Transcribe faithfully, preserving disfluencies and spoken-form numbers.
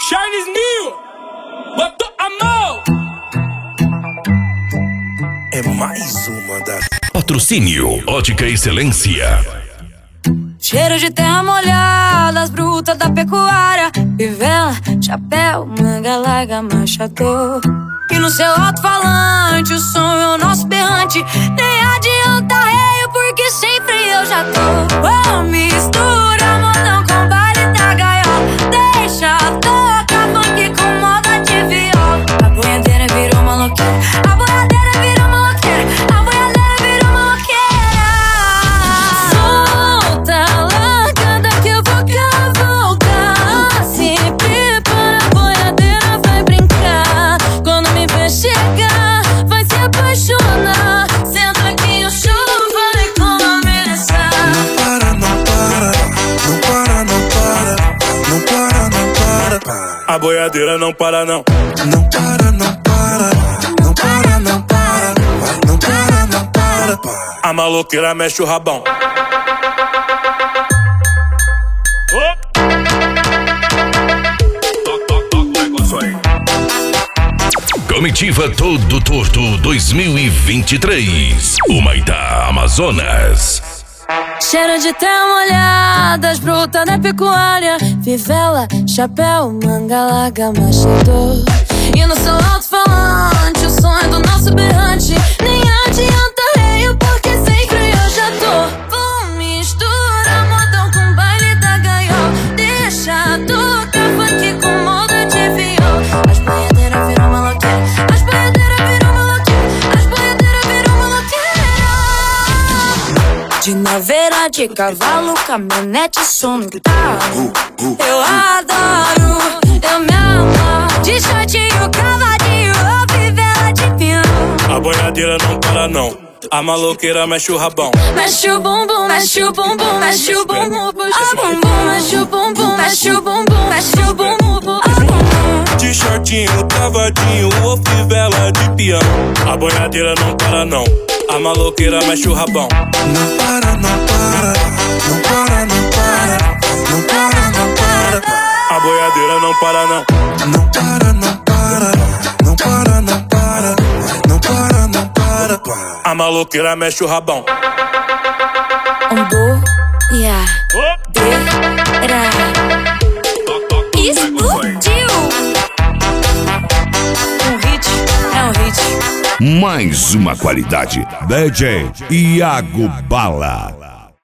Charles Mil, botou a mão. É mais uma da... Patrocínio Ótica Excelência. Cheiro de terra molhada, as brutas da pecuária, fivela, chapéu, manga larga, machador. E no seu alto-falante o som é o nosso berrante. Nem adianta reio, porque sempre eu já tô. Oh, mistura modão com baile da gaiola. Deixa tocar funk com moda de viola. A boiadeira virou maloqueira, a boiadeira virou maloqueira, a boiadeira virou maloqueira. Solta, largada que eu vou cavalgar. Se prepara, a boiadeira vai brincar. Quando me ver chegar, vai se apaixonar. Senta aqui o show vai começar. Não para, não para, não para, não para, não para, não para. A boiadeira não para não. Não para, não para, não para, não para, não para, não para. A maloqueira mexe o rabão. Comitiva Todo Torto dois mil e vinte e três. Humaitá, Amazonas. Cheiro de terra molhada, as brutas da pecuária, fivela, chapéu, manga larga, machador. E no seu alto-falante o som é do nosso berrante. Nem adianta reio, porque sempre eu já tô. Vou mistura modão com baile da gaiola. Deixa tocar funk com moda de viola. As boiadeiras viram maloqueira, as boiadeiras viram maloqueira, as boiadeiras viram maloqueira. De naveira, de cavalo, caminhonete, som no carro. Eu adoro, eu me amo. De shortinho, cavadinho, ou fivela de pinhão. A boiadeira não para não. A maloqueira mexe o rabão. Mexe o bumbum, mexe o bumbum, mexe o bumbum, puxa o bumbum, mexe o bumbum, mexe o bumbum, mexe o bumbum, puxa o bumbum. De shortinho, cavadinho ou fivela de peão. A boiadeira não para não. A maloqueira mexe o rabão. Não para, não para, não para, não para, não para, não para. A boiadeira não para não. Não para, não para, não para, não para, não para, não para. A maloqueira mexe o rabão. Um boiadeira explodiu. Um hit é um hit. Mais uma qualidade. D J Iago Bala.